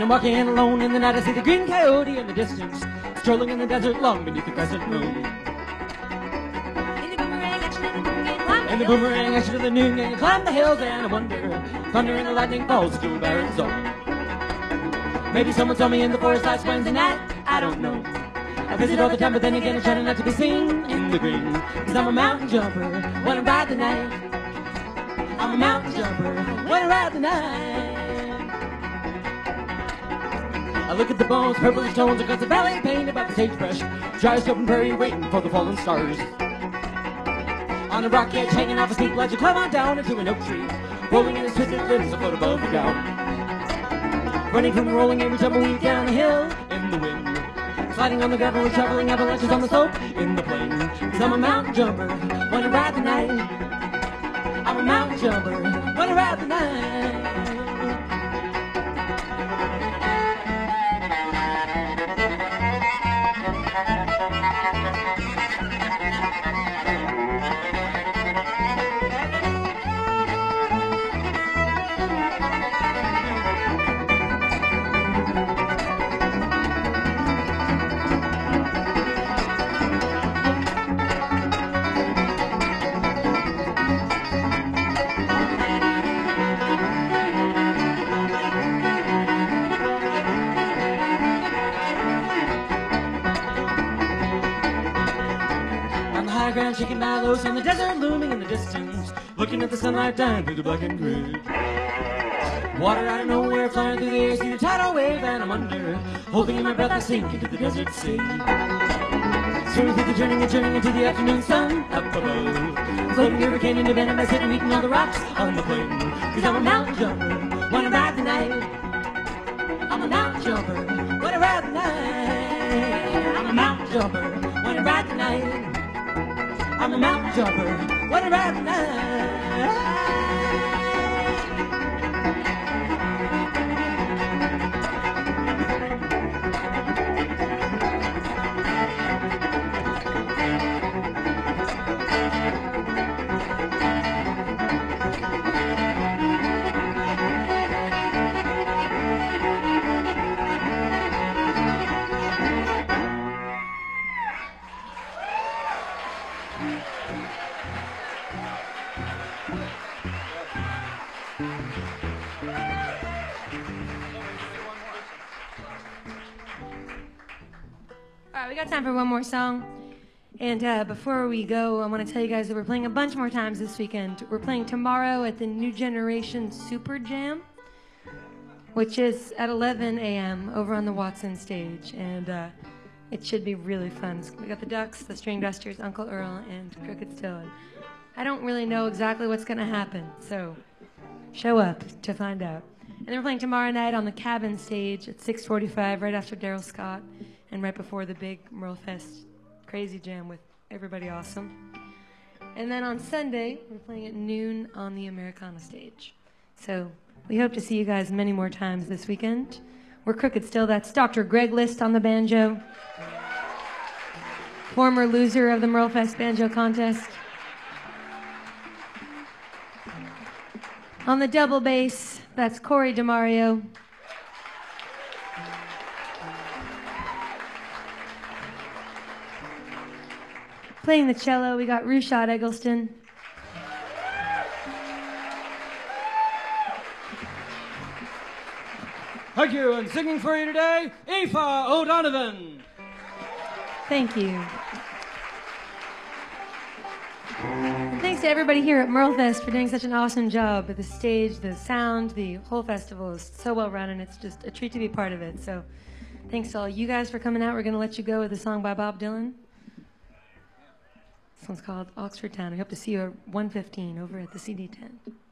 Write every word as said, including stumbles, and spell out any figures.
I'm walking alone in the night, I see the green coyote in the distance, strolling in the desert long beneath the crescent moon. In the boomerang action of the noon gang, climb the hills and I wonder, thunder and the lightning falls to a barren zone. Maybe someone saw me in the forest last Wednesday night, I don't know. I visit all the time, but then again I'm trying not to be seen in the green, cause I'm a mountain jumper when I ride the night. I'm a mountain jumper when I ride the night. I look at the bones, purplish tones across the valley, painted by the sagebrush, dry as open prairie waiting for the fallen stars. On a rock edge, hanging off a steep ledge, I climb on down into an oak tree, rolling in its twisted limbs, a foot above the ground. Running from the rolling every tumbleweed down the hill in the wind, sliding on the gravel and shoveling avalanches on the slope in the plain. Cause I'm a mountain jumper when I ride the night. I'm a mountain jumper when I ride the night. Ground shaking mallows on the desert looming in the distance, looking at the sunlight dying through the blackened ridge. Water out of nowhere flying through the air, see the tidal wave and I'm under, holding in my breath I sink into the desert sea. Swimming through the turning and turning into the afternoon sun up above, floating hurricane into venom, I sit and eating all the rocks on the plain. Cause I'm a mountain jumper when I ride the night. I'm a mountain jumper when I ride the night. I'm a mountain jumper when I ride the night. I'm a mountain jumper when I ride the night. All right, we got time for one more song. And uh, before we go, I want to tell you guys that we're playing a bunch more times this weekend. We're playing tomorrow at the New Generation Super Jam, which is at eleven a.m. over on the Watson stage. And uh, it should be really fun. We got the Ducks, the String Dusters, Uncle Earl, and Crooked Still. And I don't really know exactly what's going to happen, so show up to find out. And then we're playing tomorrow night on the Cabin stage at six forty-five, right after Daryl Scott, and right before the big Merlefest crazy jam with everybody awesome. And then on Sunday, we're playing at noon on the Americana stage. So we hope to see you guys many more times this weekend. We're Crooked Still. That's Doctor Greg List on the banjo, former loser of the Merlefest banjo contest. On the double bass, that's Corey DeMario. Playing the cello, we got Rushad Eggleston. Thank you, and singing for you today, Aoife O'Donovan. Thank you. And thanks to everybody here at Merlefest for doing such an awesome job with the stage, the sound, the whole festival is so well run, and it's just a treat to be part of it. So thanks to all you guys for coming out. We're going to let you go with a song by Bob Dylan. This one's called Oxford Town. We hope to see you at one fifteen over at the C D tent.